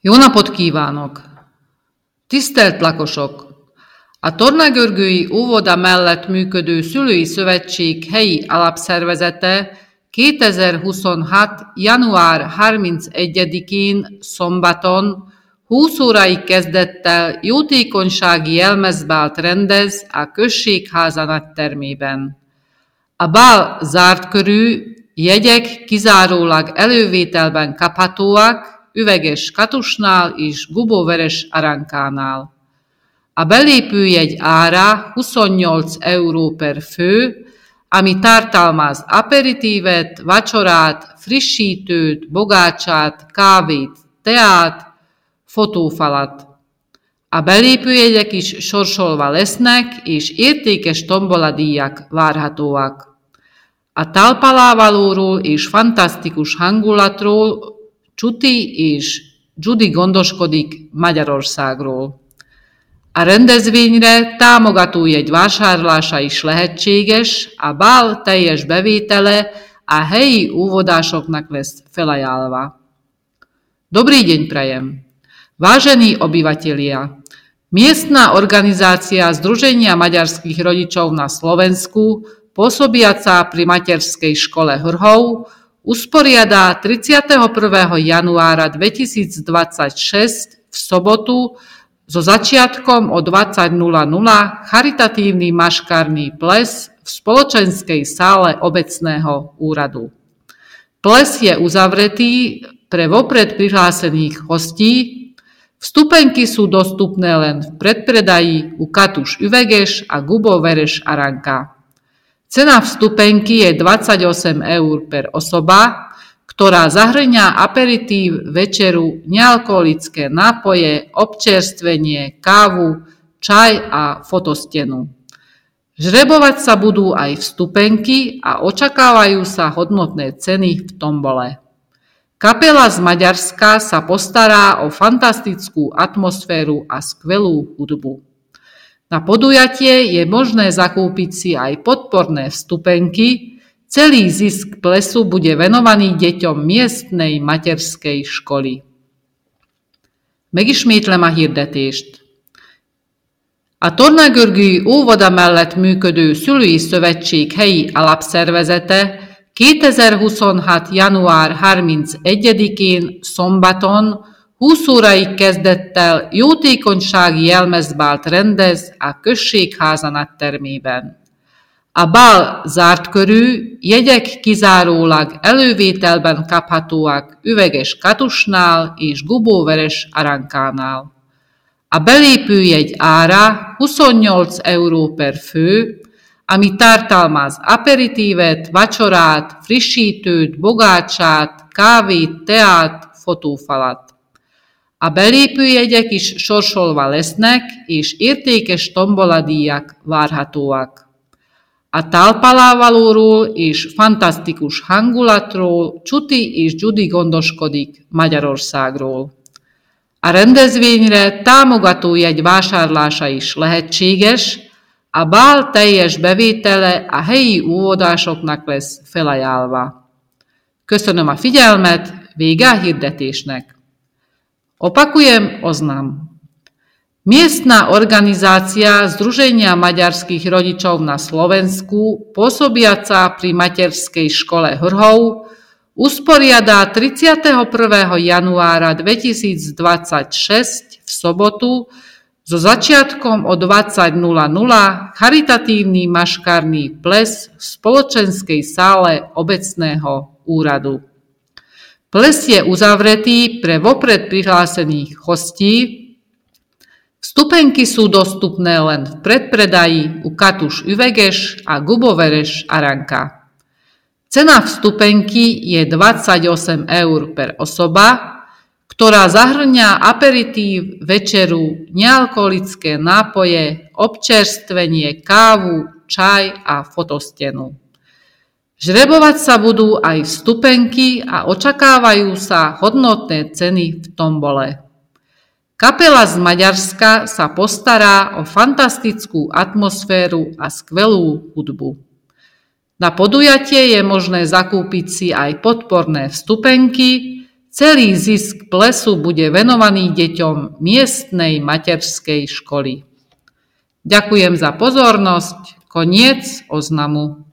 Jó napot kívánok! Tisztelt lakosok! A Tornagörgői óvoda mellett működő Szülői Szövetség helyi alapszervezete 2026. január 31-én szombaton 20 órai kezdettel jótékonysági jelmezbált rendez a községháza nagytermében. A bál zárt körű, jegyek kizárólag elővételben kaphatóak, üveges katusnál és gubóveres aránkánál. A belépőjegy ára 28 euró per fő, ami tartalmaz aperitívet, vacsorát, frissítőt, bogácsát, kávét, teát, fotófalat. A belépőjegyek is sorsolva lesznek, és értékes tomboladíjak várhatóak. A talpalávalóról és fantasztikus hangulatról Csuti és Judy gondoskodik Magyarországról. A rendezvényre támogatójegy vásárlása is lehetséges, a bál teljes bevétele a helyi óvodásoknak lesz felajánlva. Dobrý deň prajem. Vážení obyvatelia, miestna organizácia Združenia maďarských rodičov na Slovensku, pôsobiaca pri materskej škole Hrhov, usporiada 31. januára 2026 v sobotu so začiatkom o 20:00 charitatívny maškarný ples v spoločenskej sále obecného úradu. Ples je uzavretý pre vopred prihlásených hostí. Vstupenky sú dostupné len v predpredaji u Katuš Üveges a Gubo Vereš Aranka. Cena vstupenky je 28 eur per osoba, ktorá zahŕňa aperitív, večeru, nealkoholické nápoje, občerstvenie, kávu, čaj a fotostenu. Žrebovať sa budú aj vstupenky a očakávajú sa hodnotné ceny v tombole. Kapela z Maďarska sa postará o fantastickú atmosféru a skvelú hudbu. Na podujatie je možné zakúpiť si aj podporné vstupenky. Celý zisk plesu bude venovaný deťom miestnej materskej školy. Megismétlem a hirdetést. A Tornagörgői óvoda mellett működő Szülői Szövetség helyi alapszervezete 2026. január 31-én szombaton 20 órai kezdettel jótékonysági jelmezbált rendez a községháza nagytermében. A bál zárt körű, jegyek kizárólag elővételben kaphatóak üveges katusnál és gubóveres aránkánál. A belépőjegy ára 28 euró per fő, ami tartalmaz aperitívet, vacsorát, frissítőt, bogácsát, kávét, teát, fotófalat. A belépőjegyek is sorsolva lesznek, és értékes tomboladíjak várhatóak. A talpalávalóról és fantasztikus hangulatról Csuti és Judy gondoskodik Magyarországról. A rendezvényre támogatójegy vásárlása is lehetséges, a bál teljes bevétele a helyi óvodásoknak lesz felajánlva. Köszönöm a figyelmet, vége a hirdetésnek. Opakujem oznam. Miestna organizácia Združenia maďarských rodičov na Slovensku, pôsobiaca pri materskej škole Hrhov, usporiada 31. januára 2026 v sobotu so začiatkom o 20:00 charitatívny maškarný ples v spoločenskej sále obecného úradu. Ples je uzavretý pre vopred prihlásených hostí. Vstupenky sú dostupné len v predpredaji u Katuš Üveges a Gubovereš Aranka. Cena vstupenky je 28 eur per osoba, ktorá zahŕňa aperitív, večeru, nealkoholické nápoje, občerstvenie, kávu, čaj a fotostenu. Žrebovať sa budú aj vstupenky a očakávajú sa hodnotné ceny v tombole. Kapela z Maďarska sa postará o fantastickú atmosféru a skvelú hudbu. Na podujatie je možné zakúpiť si aj podporné vstupenky. Celý zisk plesu bude venovaný deťom miestnej materskej školy. Ďakujem za pozornosť. Koniec oznamu.